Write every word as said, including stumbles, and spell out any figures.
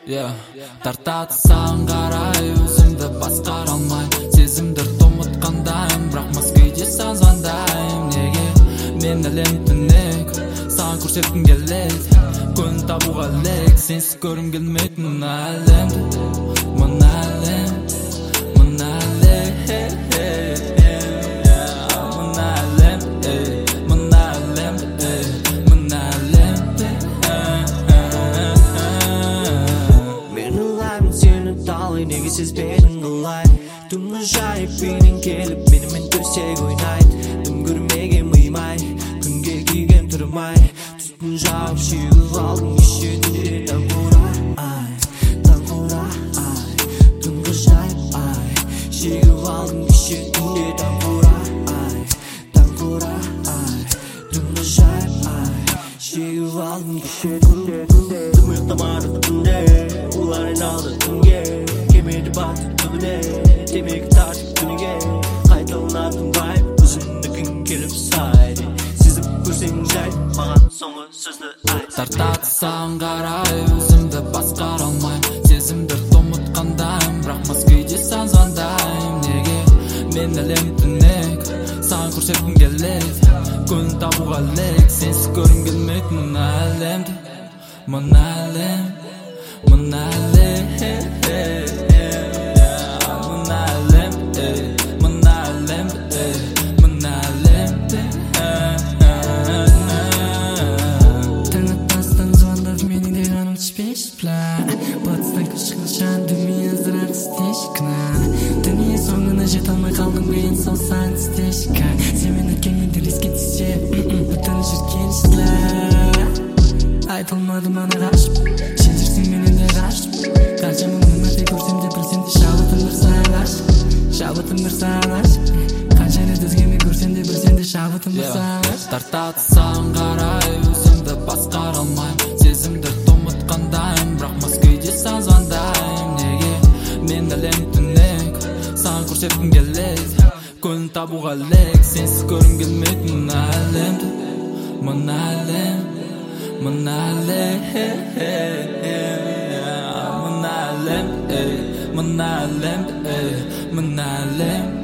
Yeah, тартады саған қарай өзімді басқара алмаймын. Сезімдерді ұмытқандаймын, бірақ мас күйде саған звондаймын. Неге мен әлем түнек саған көрсеткім келеді, көңіл табуға лек, сенсіз көргім келмейді мына әлемді, мына әлем, мына әлем, мына әлем, мына әлем, мына әлемді. Мен ұлаймын сені талай, неге сезбедің ұлай? Түнгі жайып бейнен келіп менімен төсек ойнайды. Түн көрмеген мыймай, күнге күйген тұрмай, түстін жауып шегіп алдың кешедінде. Таңқура ай, таңқура ай, түнгі жайып ай, шегіп алдың кешедінде. Таңқура ай, таңқура ай, түнгі жайып ай, шегіп алдың кешедінде. Тым ұйықтамады түнде, олар айналды түнге, кемеді баты түбіне, темекі тартып күніге, қайталанатын вайб, өзіңдікін келіп сайды. Сезіп көрсең жай, маған соңғы сөзді айт. Тартады саған қарай өзімді басқара алмаймын. Сезімдерді ұмытқандаймын, бірақ мас күйде саған звондаймын. Неге мен әлем түнек саған көрсеткім келеді, көңіл табуға лек, сенсіз көргім келмейді мына әлемді, мына әлем, мына әлем, мына әлем, мына әлем, мына әлемді. Таң атпастан звондап менің де қаным түспеш пла, батыстан күш шыққан дүние азырақ істешкіна. Дүние соңына жете алмай қалдың бейін салсаң істешкі. Сен мен өткенмен риске түссе, өтіні жүрген шыла. Айтылмады мана қашып, сен жүрсің менен де қашып. Қанша мың өмірде көрсем де білсем де шабытым бір саған ғашық, шабытым бір саған ғашық. Қанша рет өзгеме көрсем де білсем де шабытым бір саған ғашық. Тартады саған қарай өзімді басқара алмаймын. Сезімдерді ұмытқандаймын, бірақ мас күйде саған звондаймын. Неге мен әлем түнек саған көрсеткім келеді, көңіл табуға лек, сенсіз көргім келмейді мына әлемді, мына әлем, мына әлем, мына әлем, мына әлем, мына әлем.